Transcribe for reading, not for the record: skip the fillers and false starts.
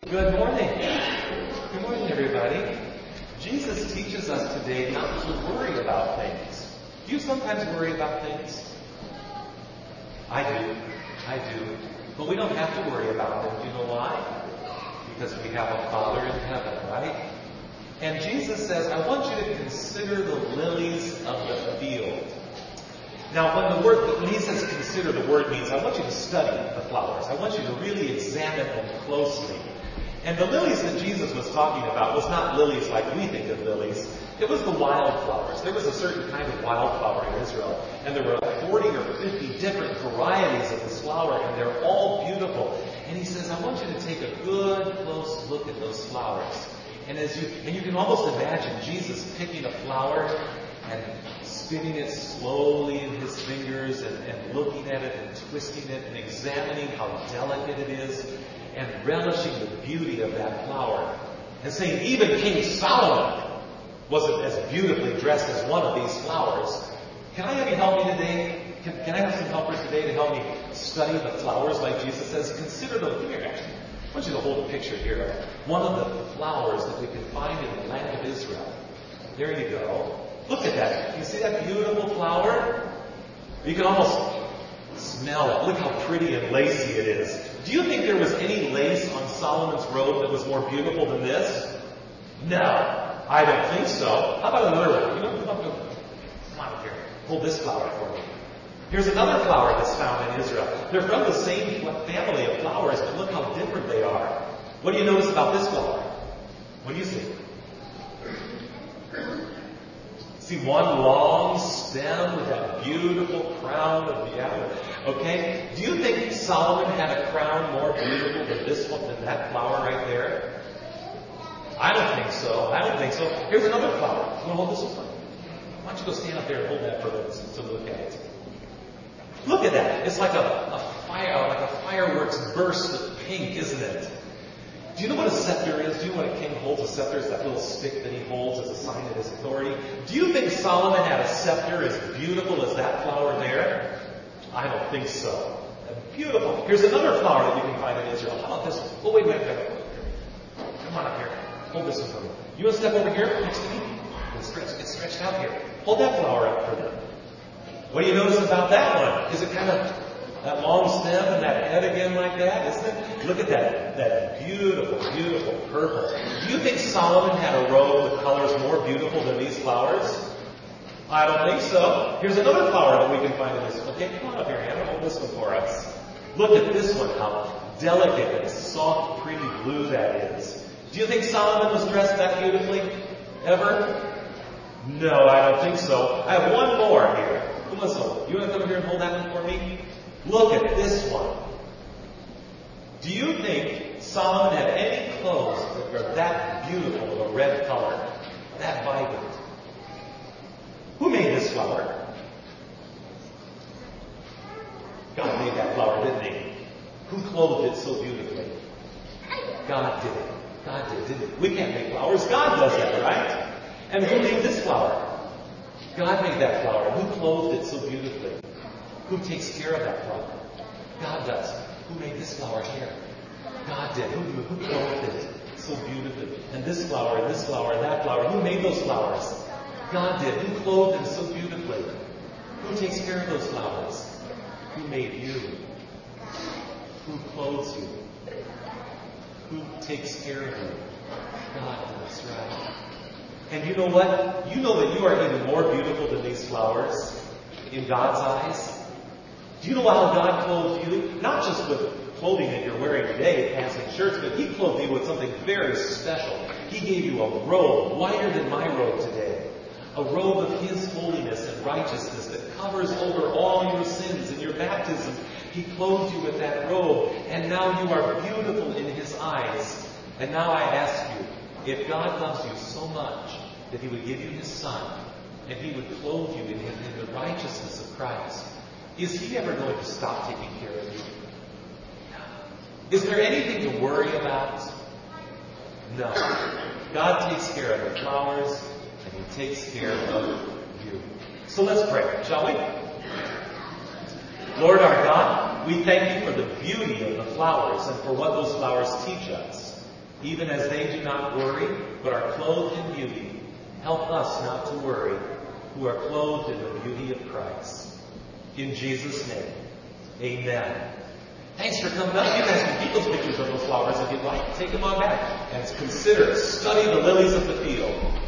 Good morning. Good morning, everybody. Jesus teaches us today not to worry about things. Do you sometimes worry about things? I do. But we don't have to worry about them. Do you know why? Because we have a Father in heaven, right? And Jesus says, I want you to consider the lilies of the field. Now, when he says consider, the word means I want you to study the flowers. I want you to really examine them closely. And the lilies that Jesus was talking about was not lilies like we think of lilies. It was the wildflowers. There was a certain kind of wildflower in Israel, and there were 40 or 50 different varieties of this flower, and they're all beautiful. And he says, I want you to take a good, close look at those flowers. And you can almost imagine Jesus picking a flower and spinning it slowly in his fingers and looking at it and twisting it and examining how delicate it is and relishing the beauty of that flower. And saying, even King Solomon wasn't as beautifully dressed as one of these flowers. Can I have you help me today? Can I have some helpers today to help me study the flowers like Jesus says? Consider them here, actually. I want you to hold a picture here of one of the flowers that we can find in the land of Israel. There you go. Look at that. Can you see that beautiful flower? You can almost smell it. Look how pretty and lacy it is. Do you think there was any lace on Solomon's robe that was more beautiful than this? No, I don't think so. How about another one? Come on up here. Hold this flower for me. Here's another flower that's found in Israel. They're from the same family of flowers, but look how different they are. What do you notice about this flower? What do you see? See one long stem with that beautiful crown of the apple. Okay? Do you think Solomon had a crown more beautiful than this one, than that flower right there? I don't think so. Here's another flower. You want to hold this one? Why don't you go stand up there and hold that for us to look at it? Look at that. It's like a fireworks burst of pink, isn't it? Do you know what a scepter is? Do you know what a king holds? A scepter is that little stick that he holds as a sign of his authority. Do you think Solomon had a scepter as beautiful as that flower there? I don't think so. Beautiful. Here's another flower that you can find in Israel. How about this one? Oh, wait a minute. Come on up here. Hold this one for me. You want to step over here next to me? Get stretched out here. Hold that flower up for them. What do you notice about that one? Is it kind of that long stem and that head again like that, isn't it? Look at that beautiful, beautiful purple. Do you think Solomon had a robe with colors more beautiful than these flowers? I don't think so. Here's another flower that we can find in this. Okay, come on up here, Hannah. Hold this one for us. Look at this one, how delicate and soft, pretty blue that is. Do you think Solomon was dressed that beautifully? Ever? No, I don't think so. I have one more here. Listen, you want to come over here and hold that one for me? Look at this one. Do you think Solomon had any clothes that were that beautiful of a red color, that vibrant? Who made this flower? God made that flower, didn't he? Who clothed it so beautifully? God did it. God did, didn't he? We can't make flowers. God does that, right? And who made this flower? God made that flower. Who clothed it so beautifully? Who takes care of that flower? God does. Who made this flower here? God did. Who clothed it so beautifully? And this flower, and this flower, and that flower. Who made those flowers? God did. Who clothed them so beautifully? Who takes care of those flowers? Who made you? Who clothes you? Who takes care of you? God does, right? And you know what? You know that you are even more beautiful than these flowers in God's eyes. Do you know how God clothed you? Not just with clothing that you're wearing today, pants and shirts, but He clothed you with something very special. He gave you a robe, whiter than my robe today. A robe of His holiness and righteousness that covers over all your sins in your baptism. He clothed you with that robe, and now you are beautiful in His eyes. And now I ask you, if God loves you so much that He would give you His Son, and He would clothe you in the righteousness of Christ, is He ever going to stop taking care of you? Is there anything to worry about? No. God takes care of the flowers, and He takes care of you. So let's pray, shall we? Lord our God, we thank You for the beauty of the flowers and for what those flowers teach us. Even as they do not worry, but are clothed in beauty, help us not to worry, who are clothed in the beauty of Christ. In Jesus' name, amen. Thanks for coming up. You guys can keep those pictures of those flowers if you'd like. Take them on back and consider, study the lilies of the field.